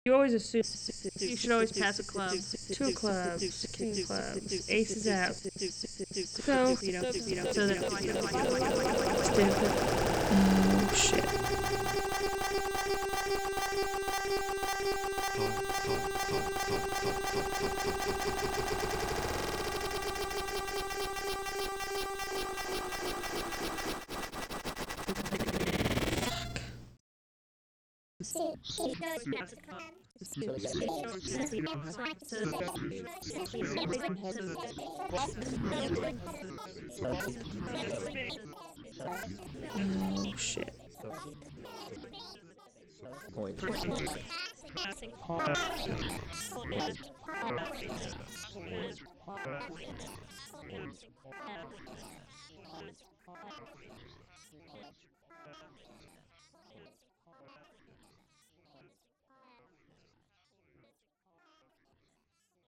You always assume you should always pass a club. Two clubs, king clubs, aces out. So, so that stupid. Oh shit. Oh shit.